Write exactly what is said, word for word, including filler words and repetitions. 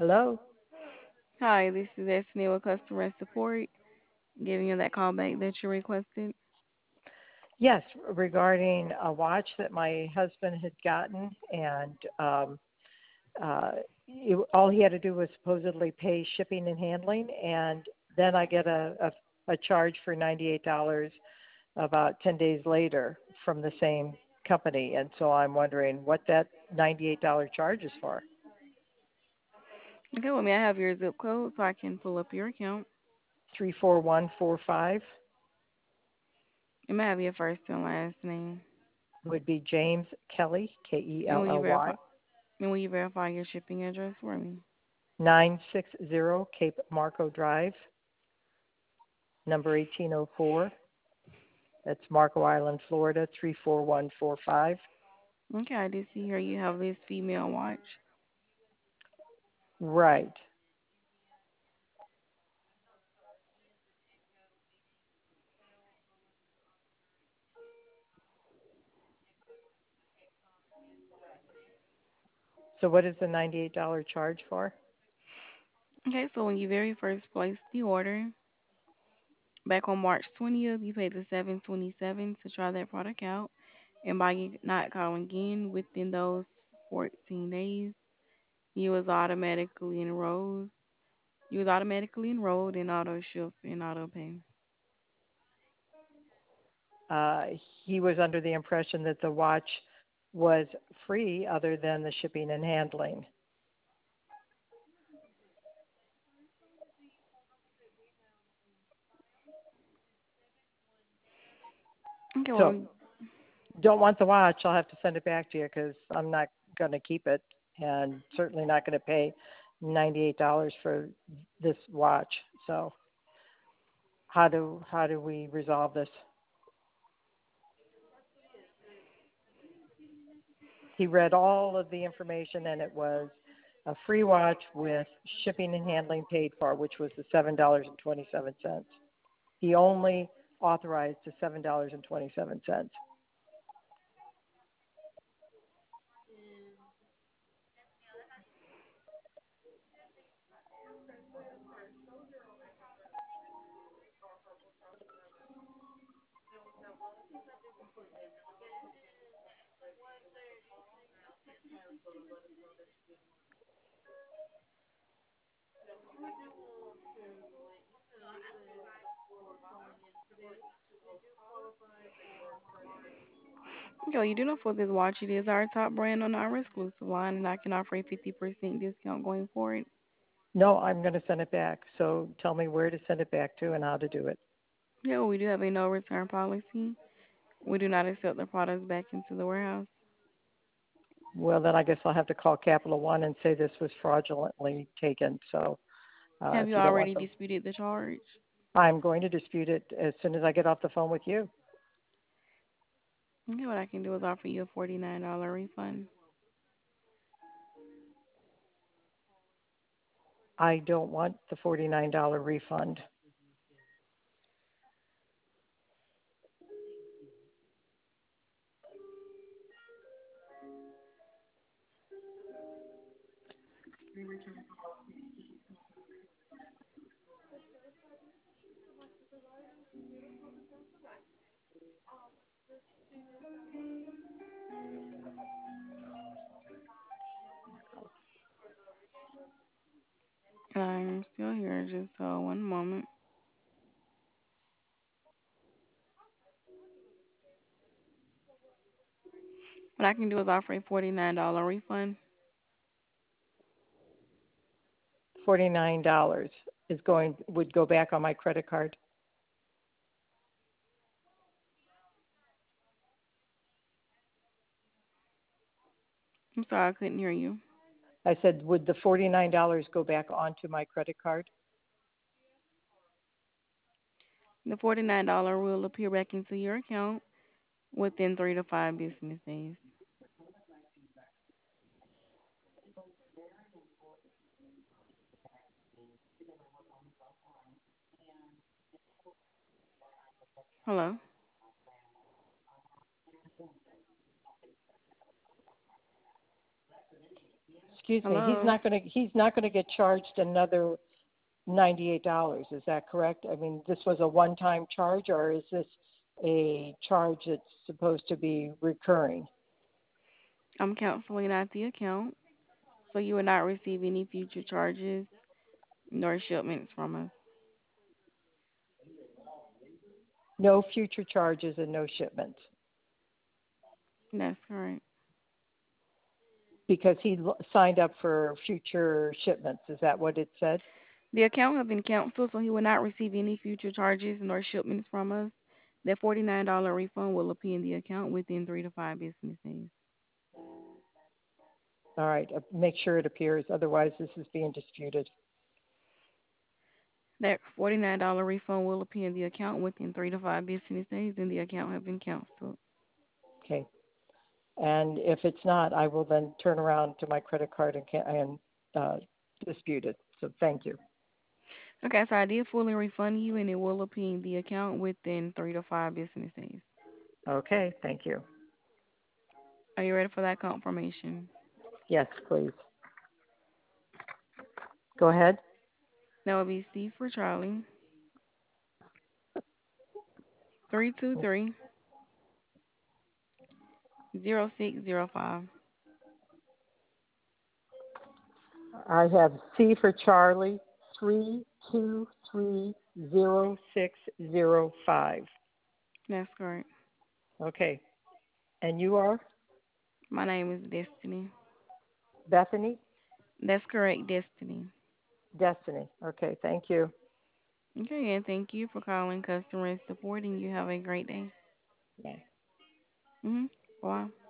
Hello? Hi, this is Destiny with Customer Support, giving you that call back that you requested. Yes, regarding a watch that my husband had gotten, and um, uh, it, all he had to do was supposedly pay shipping and handling, and then I get a, a, a charge for ninety-eight dollars about ten days later from the same company. And so I'm wondering what that ninety-eight dollars charge is for. Okay, well, may I have your zip code so I can pull up your account? three four one four five And may I have your first and last name? would be James Kelly, K E And L will you L Y, verify? And will you verify your shipping address for me? nine sixty Cape Marco Drive, number eighteen oh four. That's Marco Island, Florida, three four one four five. Okay, I did see here you have this female watch. Right. So what is the ninety-eight dollars charge for? Okay, so when you very first placed the order, back on March twentieth, you paid the seven twenty-seven to try that product out. And by you not calling again within those fourteen days, you was automatically enrolled. You was automatically enrolled in auto ship and auto pay. Uh, he was under the impression that the watch was free other than the shipping and handling. Okay, So well, don't want the watch. I'll have to send it back to you because I'm not going to keep it, and certainly not going to pay ninety-eight dollars for this watch. So how do how do we resolve this? He read all of the information, and it was a free watch with shipping and handling paid for, which was the seven dollars and twenty-seven cents. He only authorized the seven dollars and twenty-seven cents. okay, well, you do know for this watch, it is our top brand on our exclusive line, and I can offer a fifty percent discount going forward. No, I'm going to send it back. So tell me where to send it back to and how to do it. Yeah, well, we do have a no return policy. We do not accept the products back into the warehouse. Well, then I guess I'll have to call Capital One and say this was fraudulently taken. So uh, Have if you you don't want already them, disputed the charge? I'm going to dispute it as soon as I get off the phone with you. Okay, what I can do is offer you a forty-nine dollars refund. I don't want the forty-nine dollars refund. I'm still here, just uh, one moment. What I can do is offer a forty-nine dollars refund. forty-nine dollars is going would go back on my credit card. I'm sorry, I couldn't hear you. I said, would the forty-nine dollars go back onto my credit card? The forty-nine dollars will appear back into your account within three to five business days. Hello? excuse me, he's Hello. not going to he's not going to get charged another ninety-eight dollars. Is that correct? I mean, this was a one-time charge, or is this a charge that's supposed to be recurring? I'm canceling out the account, so you will not receive any future charges nor shipments from us. No future charges and no shipments, That's correct. because he l- signed up for future shipments. Is that what it said? The account has been canceled, so he will not receive any future charges nor shipments from us. That forty-nine dollars refund will appear in the account within three to five business days. All right. Uh, make sure it appears. Otherwise, this is being disputed. That forty-nine dollars refund will appear in the account within three to five business days, and the account has been canceled. Okay. And if it's not, I will then turn around to my credit card and, ca- and uh, dispute it. So thank you. Okay, so I did fully refund you, and it will appear in the account within three to five business days. Okay. Thank you. Are you ready for that confirmation? Yes, please. Go ahead. That will be C for Charlie, three two three zero six zero five. I have C for Charlie, three two three zero six zero five. That's correct. Okay. And you are My name is Destiny. Bethany? That's correct, Destiny. Destiny. Okay. Thank you. Okay, and thank you for calling customer support, and you have a great day. Bye. Mhm. Bye.